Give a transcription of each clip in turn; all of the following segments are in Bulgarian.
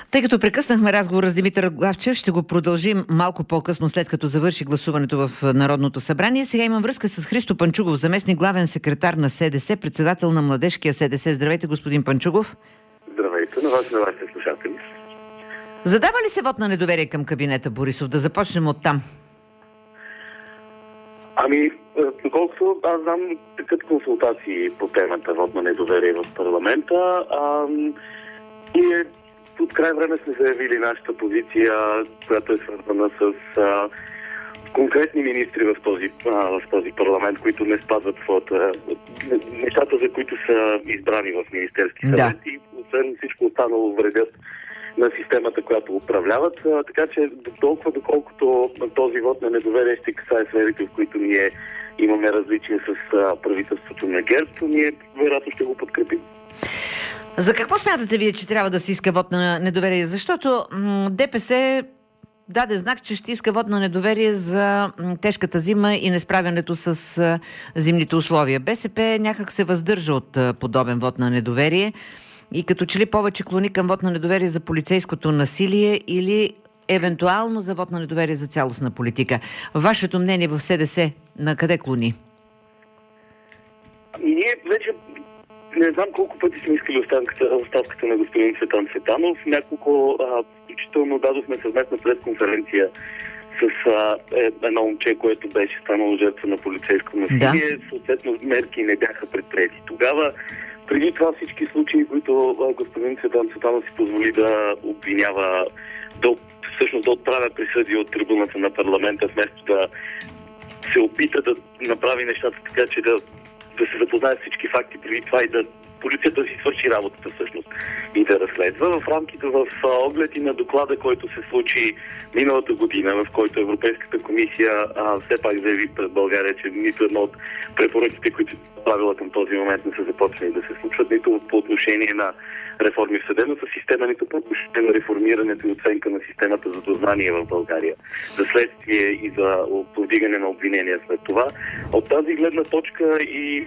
Тъй като прекъснахме разговора с Димитър Главчев, ще го продължим малко по-късно, след като завърши гласуването в Народното събрание. Сега имам връзка с Христо Панчугов, заместник главен секретар на СДС, председател на Младежкия СДС. Здравейте, господин Панчугов. Здравейте на вас и на вашите слушатели. Задава ли се вот на недоверие към кабинета Борисов? Да започнем от там. Доколкото аз знам, такът консултации по темата вот на недоверие в парламента. Ние от край време сме заявили нашата позиция, която е свързана с конкретни министри в този парламент, които не спазват нещата, за които са избрани в Министерски съвет и освен всичко останало вредят на системата, която управляват. Така че толкова доколкото този вот на недоверие ще касае сферите, в които ние имаме различия с правителството на ГЕРБ, ние вероятно ще го подкрепим. За какво смятате вие, че трябва да се иска вот на недоверие? Защото ДПС даде знак, че ще иска вот на недоверие за тежката зима и несправянето с зимните условия. БСП някак се въздържа от подобен вот на недоверие и като че ли повече клони към вот на недоверие за полицейското насилие или евентуално за вот на недоверие за цялостна политика. Вашето мнение в СДС на къде клони? Ние вече не знам колко пъти сме искали оставката на господин Цветан Цветанов. Няколко включително дадохме съвместна пресконференция с едно момче, което беше станало жертва на полицейско насилие. Съответно, мерки не бяха предприети тогава. Преди това всички случаи, които господин Цветан Цветанов си позволи да обвинява, да отправя присъди от трибуната на парламента, вместо да се опита да направи нещата така, че да се запознае всички факти преди това и да полицията си свърши работата всъщност и да разследва. В рамките, в оглед и на доклада, който се случи миналата година, в който Европейската комисия все пак заяви пред България, че нито едно от препоръките, които правила към този момент, не са започнали да се случват, нито по отношение на реформи в съдебната система, нито по отношение на реформирането и оценка на системата за дознание в България, за следствие и за повдигане на обвинения след това. От тази гледна точка и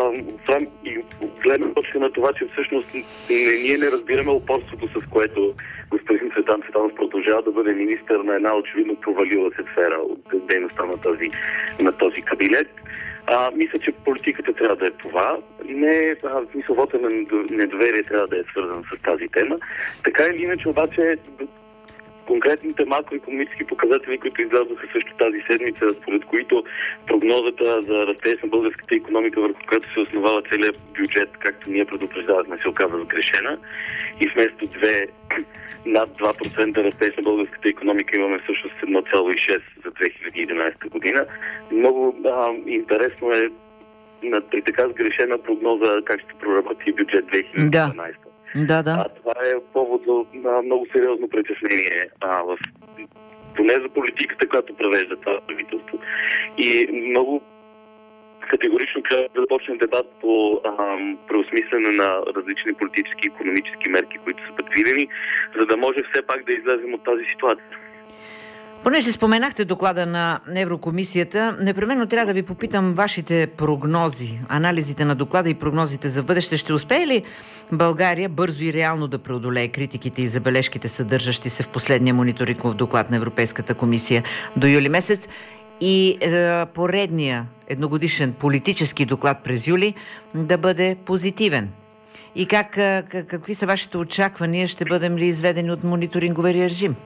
гледна точка на това, че всъщност ние не разбираме упорството, с което господин Цветан Цветанов продължава да бъде министър на една очевидно провалила се сфера от дейността на този кабинет. Мисля, че политиката трябва да е това. Не, вота на недоверие трябва да е свързан с тази тема. Така или иначе, обаче, конкретните макроекономически показатели, които излязоха също тази седмица, според които прогнозата за растеж на българската икономика, върху която се основава целият бюджет, както ние предупреждавахме, се оказа сгрешена. И вместо над 2% растеж на българската икономика имаме всъщност 1,6% за 2011 година. Много интересно е при така сгрешена прогноза как ще проработи бюджет 2012. Да. Това е повод за много сериозно притеснение поне за политиката, която провежда това правителство. И много категорично трябва да започнем дебат по преосмислене на различни политически и икономически мерки, които са предвидени, за да може все пак да излезем от тази ситуация. Понеже споменахте доклада на Еврокомисията, непременно трябва да ви попитам вашите прогнози, анализите на доклада и прогнозите за бъдеще. Ще успее ли България бързо и реално да преодолее критиките и забележките, съдържащи се в последния мониторингов доклад на Европейската комисия до юли месец и поредния едногодишен политически доклад през юли да бъде позитивен? И какви са вашите очаквания? Ще бъдем ли изведени от мониторинговия режим?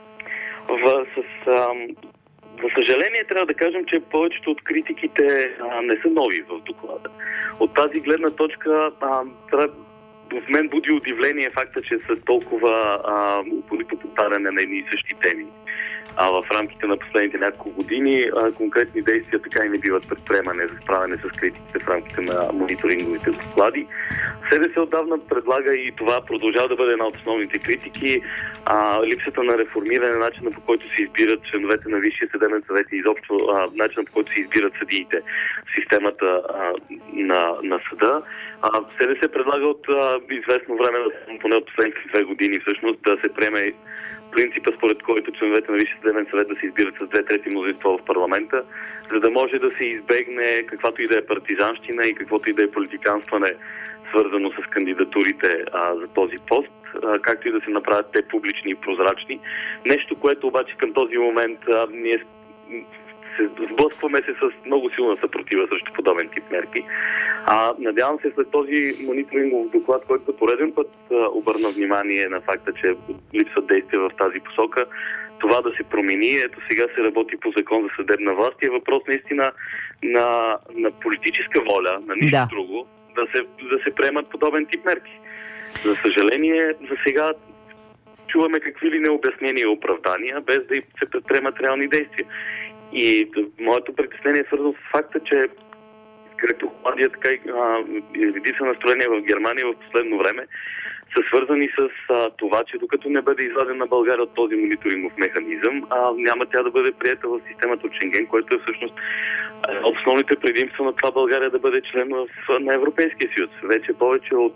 За съжаление трябва да кажем, че повечето от критиките не са нови в доклада. От тази гледна точка в мен буди удивление факта, че са толкова упорито повтаряне на едни и същи теми. В рамките на последните няколко години конкретни действия така и не биват предприемане за справяне с критиките в рамките на мониторинговите доклади. СДС отдавна предлага и това продължава да бъде една от основните критики. Липсата на реформиране, начина по който се избират членовете на Висшия съдебен съвет и изобщо начина по който се избират съдиите в системата на съда. СДС предлага от известно време, поне от последните 2 години всъщност, да се приеме принципа, според който членовете на Висшия съдебен съвет да се избират с 2/3 мнозинство в парламента, за да може да се избегне каквато и да е партизанщина и каквото и да е политиканстване, свързано с кандидатурите за този пост. както и да се направят те публични и прозрачни. Нещо, което обаче към този момент ние сблъскваме се с много силна съпротива срещу подобен тип мерки. Надявам се след този мониторингов доклад, който за пореден път обърна внимание на факта, че липсват действия в тази посока, това да се промени. Ето сега се работи по закон за съдебна власт и е въпрос наистина на политическа воля, на нищо друго, да се приемат подобен тип мерки. За съжаление, за сега чуваме какви ли необяснения и оправдания, без да се предприемат реални действия. И моето притеснение е свързано с факта, че както Холандия, така и редица настроения в Германия в последно време са свързани с това, че докато не бъде изваден на България от този мониторингов механизъм, няма тя да бъде приета в системата от Шенген, което е всъщност основните предимства на това България да бъде член на Европейския съюз. Вече повече от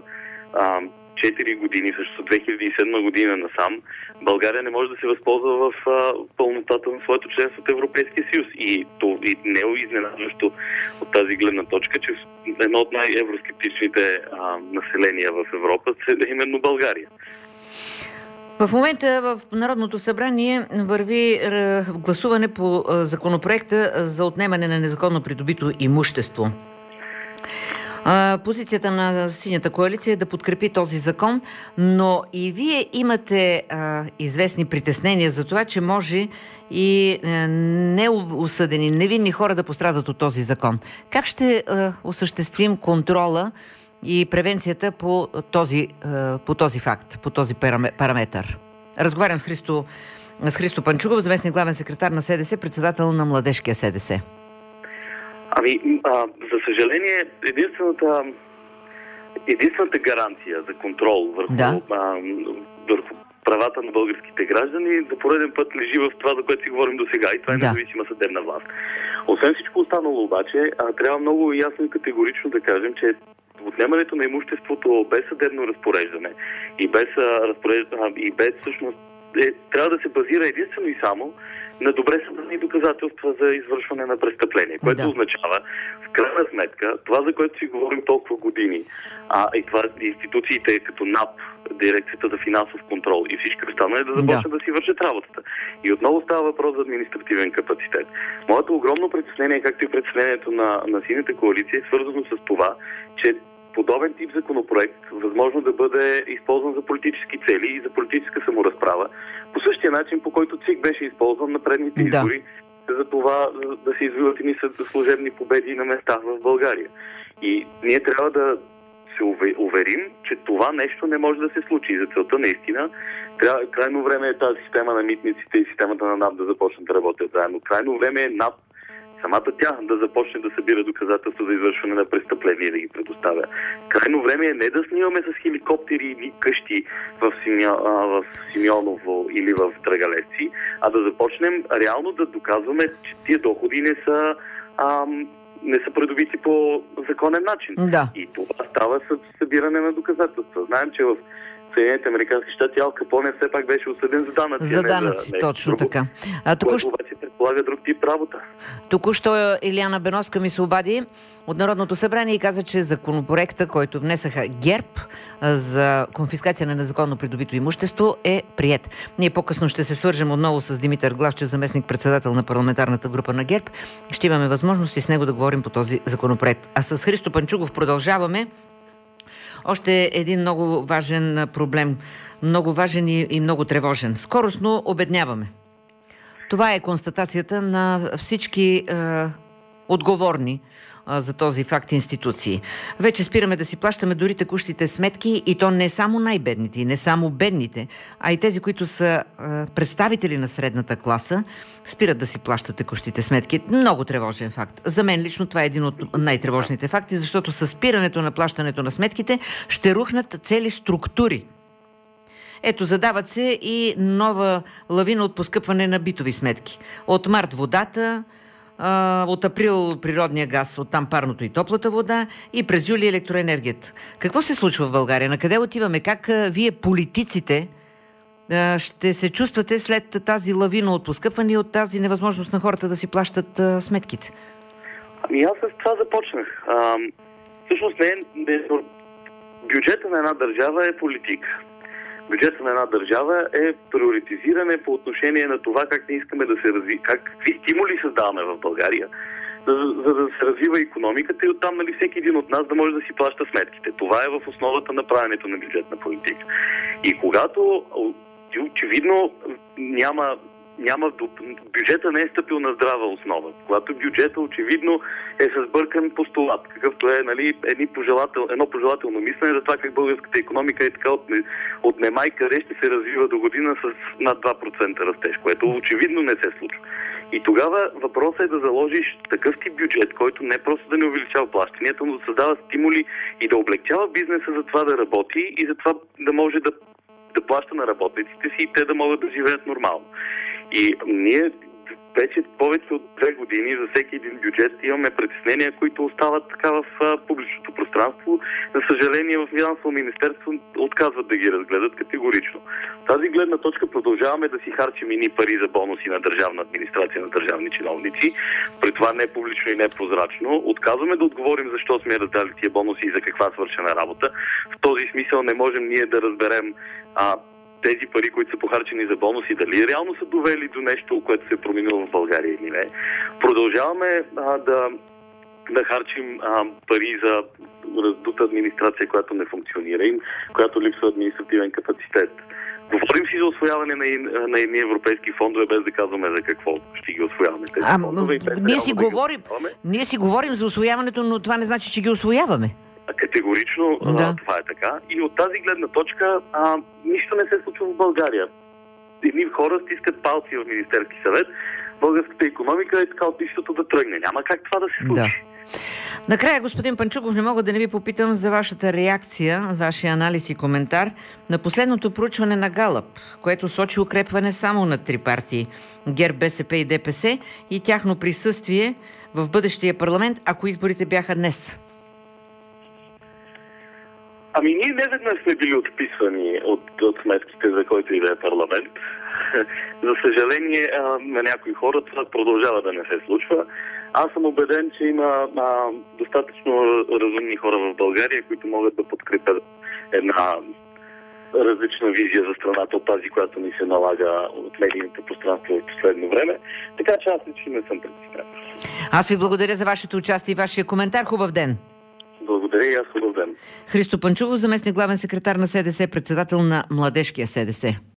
4 години, също 2007 година насам, България не може да се възползва в пълнотата на своето членство от Европейския съюз. И не е изненадващо от тази гледна точка, че едно от най-евроскептичните населения в Европа е именно България. В момента в Народното събрание върви гласуване по законопроекта за отнемане на незаконно придобито имущество. Позицията на Синята коалиция е да подкрепи този закон, но и вие имате известни притеснения за това, че може и неосъдени, невинни хора да пострадат от този закон. Как ще осъществим контрола и превенцията по този факт, по този параметър? Разговарям с Христо Панчугов, заместник главен секретар на СДС, председател на Младежкия СДС. За съжаление, единствената гаранция за контрол върху правата на българските граждани за пореден път лежи в това, за което си говорим до сега, и това е независима съдебна власт. Освен всичко останало обаче, трябва много ясно и категорично да кажем, че отнемането на имуществото без съдебно разпореждане и без всъщност трябва да се базира единствено и само на добре събрани доказателства за извършване на престъпление, което означава, в крайна сметка, това, за което си говорим толкова години, и това институциите като НАП, Дирекцията за финансов контрол и всички останали да започнат да си вършат работата. И отново става въпрос за административен капацитет. Моето огромно притеснение, както и притеснението на Синята коалиция, е свързано с това, че подобен тип законопроект възможно да бъде използван за политически цели и за политическа саморазправа, по същия начин, по който ЦИК беше използван на предните избори, за това да се извиват едни служебни победи на места в България. И ние трябва да се уверим, че това нещо не може да се случи. За целта наистина крайно време е тази система на митниците и системата на НАП да започнат да работят заедно. Крайно време е НАП самата тя да започне да събира доказателства за извършване на престъпление и да ги предоставя. Крайно време е не да снимаме с хеликоптери или къщи в Симеоново или в Драгалевци, а да започнем реално да доказваме, че тия доходи не са придобити по законен начин. И това става с събиране на доказателства. Знаем, че в Съединените американски щати Ал Капоне все пак беше осъден за данъци. За данъци, точно така. Което обаче предполага друг тип работа. Току-що Илияна Беновска ми се обади от Народното събрание и каза, че законопроекта, който внесаха ГЕРБ за конфискация на незаконно придобито имущество, е приет. Ние по-късно ще се свържем отново с Димитър Главчев, заместник-председател на парламентарната група на ГЕРБ. Ще имаме възможност и с него да говорим по този законопроект. А с Христо Панчугов продължаваме. Още един много важен проблем. Много важен и много тревожен. Скоростно обедняваме. Това е констатацията на всички отговорни за този факт институции. Вече спираме да си плащаме дори текущите сметки, и то не само най-бедните, и не само бедните, а и тези, които са представители на средната класа, спират да си плащат текущите сметки. Много тревожен факт. За мен лично това е един от най-тревожните факти, защото със спирането на плащането на сметките ще рухнат цели структури. Ето, задават се и нова лавина от поскъпване на битови сметки. От март водата, от април природния газ, оттам парното и топлата вода, и през юли електроенергията. Какво се случва в България? На къде отиваме? Как вие, политиците, ще се чувствате след тази лавина от поскъпване и от тази невъзможност на хората да си плащат сметките? Аз с това започнах. Всъщност бюджета на една държава е политика. бюджета на една държава е приоритизиране по отношение на това как не искаме да се разви, какви стимули създаваме в България, за да се развива икономиката и оттам всеки един от нас да може да си плаща сметките. Това е в основата на правенето на бюджетна политика. И когато очевидно бюджета не е стъпил на здрава основа. Когато бюджета очевидно е с бъркан постулат, какъвто е едно пожелателно мислене за това как българската икономика е така от немай къде ще се развива до година с над 2% растеж, което очевидно не се случва. И тогава въпросът е да заложиш такъв тип бюджет, който не просто да не увеличава плащанията, но да създава стимули и да облегчава бизнеса за това да работи и за това да може да плаща на работниците си и те да могат да живеят нормално. И ние вече повече от 2 години за всеки един бюджет имаме притеснения, които остават така в публичното пространство. За съжаление, в Финансово министерство отказват да ги разгледат категорично. В тази гледна точка продължаваме да си харчим ини пари за бонуси на държавна администрация, на държавни чиновници. При това не публично и не прозрачно. Отказваме да отговорим защо сме раздали тия бонуси и за каква свършена работа. В този смисъл не можем ние да разберем тези пари, които са похарчени за бонуси, дали реално са довели до нещо, което се е променило в България или не. Продължаваме да харчим пари за раздута администрация, която не функционира им, която липсва административен капацитет. Говорим си за освояване на едни европейски фондове, без да казваме за какво ще ги освояваме тези фондове. Ние си говорим за освояването, но това не значи, че ги освояваме. Категорично това е така. И от тази гледна точка нищо не се случва в България. Едни хора стискат палци в Министерски съвет. Българската икономика е така от нищото да тръгне. Няма как това да се случи. Да. Накрая, господин Панчуков, не мога да не ви попитам за вашата реакция, вашия анализ и коментар на последното проучване на Галъп, което сочи укрепване само на 3 партии – ГЕРБ, БСП и ДПС и тяхно присъствие в бъдещия парламент, ако изборите бяха днес. Ние неведнъж сме били отписвани от сметките за който и да е парламент. За съжаление, на някои хора това продължава да не се случва. Аз съм убеден, че има достатъчно разумни хора в България, които могат да подкрепят една различна визия за страната от тази, която ни се налага от медийните пространства в последно време. Така че аз лично не съм притеснен. Аз ви благодаря за вашето участие и вашия коментар. Хубав ден! Благодаря и аз, хубав ден. Христо Панчуков, заместник главен секретар на СДС, председател на Младежкия СДС.